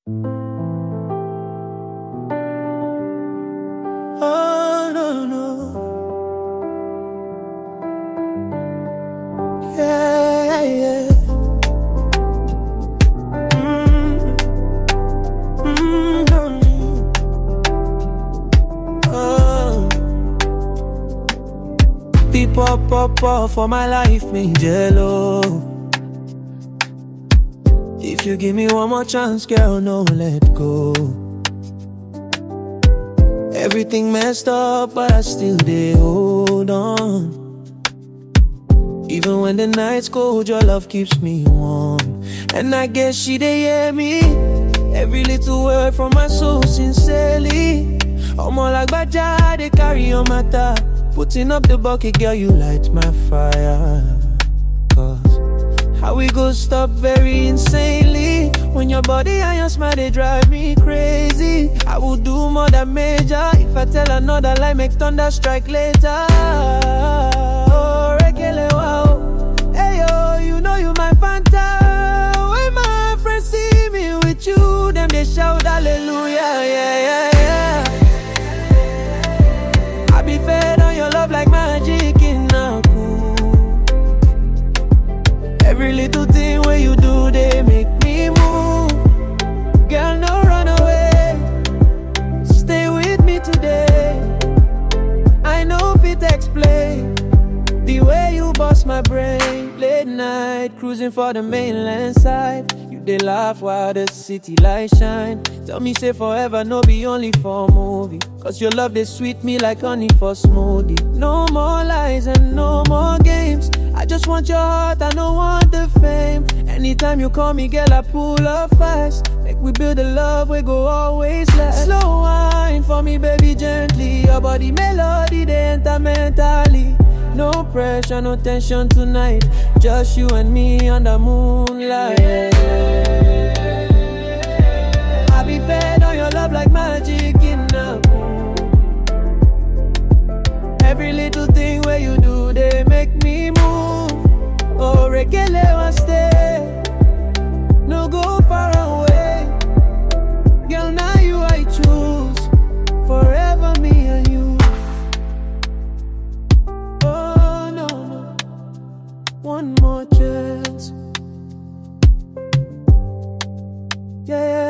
Oh, no, no. Yeah, yeah. No, no. Oh. People pop for my life, me jello. If you give me one more chance, girl, no let go. Everything messed up, but I still dey hold on. Even when the night's cold, your love keeps me warm. And I guess she dey hear me. Every little word from my soul sincerely. Omo like Baja, they carry on my matter. Putting up the bucket, girl, you light my fire. Cause how we go stop very insanely. When your body and your smile, they drive me crazy. I will do more than major. If I tell another lie, make thunder strike later. Oh, Rekele, wow. Hey, yo, you know you my Fanta. When my friends see me with you, them they shout hallelujah, yeah, yeah, yeah. I be fed on your love like magic in a cool. Every little thing where you do, they make me move. Girl, no run away. Stay with me today. I know if it explain the way you bust my brain. Late night, cruising for the mainland side. You they laugh while the city lights shine. Tell me say forever, no be only for a movie. Cause your love, they sweet me like honey for smoothie. No more lies and no more games. I just want your heart, I don't want the fame. Anytime you call me, girl, I pull up fast. Make we build a love, we go always last. Slow wine for me, baby, gently. Your body melody, they enter mentally. No pressure, no tension tonight. Just you and me under moonlight. I be fed on your love like magic in a pool. Every little thing where you do, they make me move. Oh, Rekele, want stay. No go far away. Girl, now you I choose. Forever me and you. Oh, no, no. One more chance. Yeah, yeah.